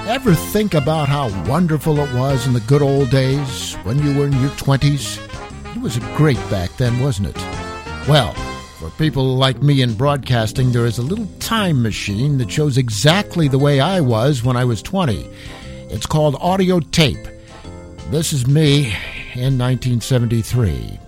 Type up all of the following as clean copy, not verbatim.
Ever think about how wonderful it was in the good old days when you were in your 20s? It was great back then, wasn't it? Well, for people like me in broadcasting, there is a little time machine that shows exactly the way I was when I was 20. It's called audio tape. This is me in 1973.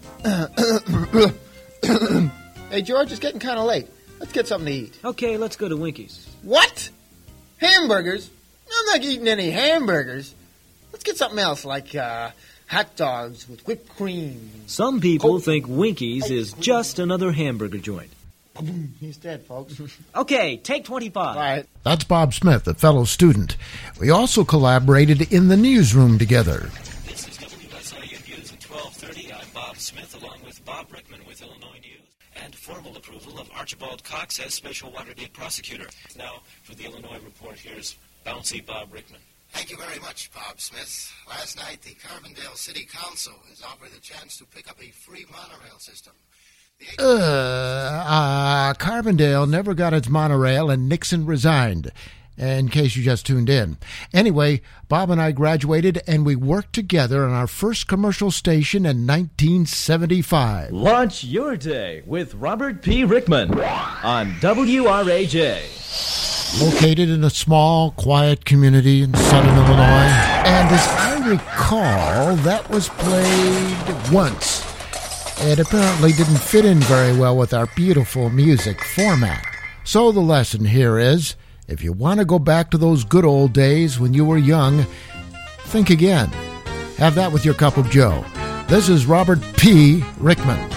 Hey, George, it's getting kind of late. Let's get something to eat. Okay, let's go to Winky's. What? Hamburgers? I'm not eating any hamburgers. Let's get something else, like hot dogs with whipped cream. Some people think Winky's is just another hamburger joint. He's dead, folks. Okay, take 25. All right. That's Bob Smith, a fellow student. We also collaborated in the newsroom together. This is WSIU News at 12:30. I'm Bob Smith, along with Bob Rickman with Illinois News, and formal approval of Archibald Cox as Special Watergate Prosecutor. Now, for the Illinois Report, here's Bouncy Bob Rickman. Thank you very much, Bob Smith. Last night, the Carbondale City Council has offered a chance to pick up a free monorail system. Carbondale never got its monorail and Nixon resigned, in case you just tuned in. Anyway, Bob and I graduated and we worked together on our first commercial station in 1975. Launch your day with Robert P. Rickman on WRAJ. Located in a small, quiet community in southern Illinois. And as I recall, that was played once. It apparently didn't fit in very well with our beautiful music format. So the lesson here is, if you want to go back to those good old days when you were young, think again. Have that with your cup of joe. This is Robert P. Rickman.